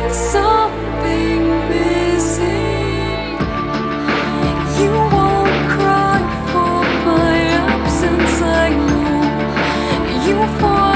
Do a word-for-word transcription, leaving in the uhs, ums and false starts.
something missing. You won't cry for my absence, I know. You fall